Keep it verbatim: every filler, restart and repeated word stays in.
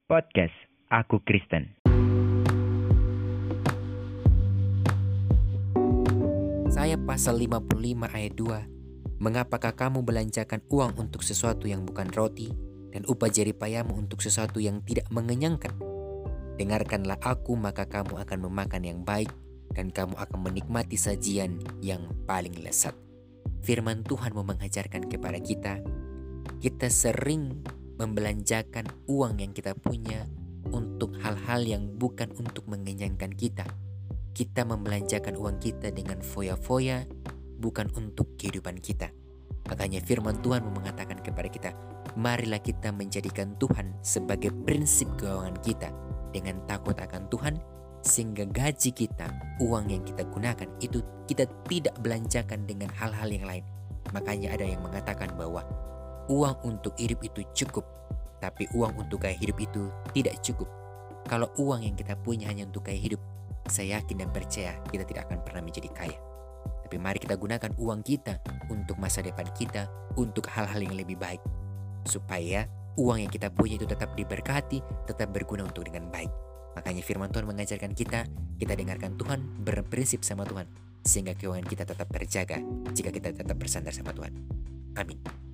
Podcast Aku Kristen. Saya pasal lima puluh lima ayat dua. Mengapakah kamu belanjakan uang untuk sesuatu yang bukan roti, dan upah jeripayamu untuk sesuatu yang tidak mengenyangkan? Dengarkanlah aku, maka kamu akan memakan yang baik, dan kamu akan menikmati sajian yang paling lezat. Firman Tuhan mau mengajarkan kepada kita, kita sering membelanjakan uang yang kita punya untuk hal-hal yang bukan untuk mengenyangkan kita. Kita membelanjakan uang kita dengan foya-foya, bukan untuk kehidupan kita. Makanya firman Tuhan mengatakan kepada kita, marilah kita menjadikan Tuhan sebagai prinsip keuangan kita dengan takut akan Tuhan, sehingga gaji kita, uang yang kita gunakan itu kita tidak belanjakan dengan hal-hal yang lain. Makanya ada yang mengatakan bahwa uang untuk hidup itu cukup, tapi uang untuk gaya hidup itu tidak cukup. Kalau uang yang kita punya hanya untuk gaya hidup, saya yakin dan percaya kita tidak akan pernah menjadi kaya. Tapi mari kita gunakan uang kita untuk masa depan kita, untuk hal-hal yang lebih baik, supaya uang yang kita punya itu tetap diberkati, tetap berguna untuk dengan baik. Makanya firman Tuhan mengajarkan kita, kita dengarkan Tuhan, berprinsip sama Tuhan, sehingga keuangan kita tetap terjaga jika kita tetap bersandar sama Tuhan. Amin.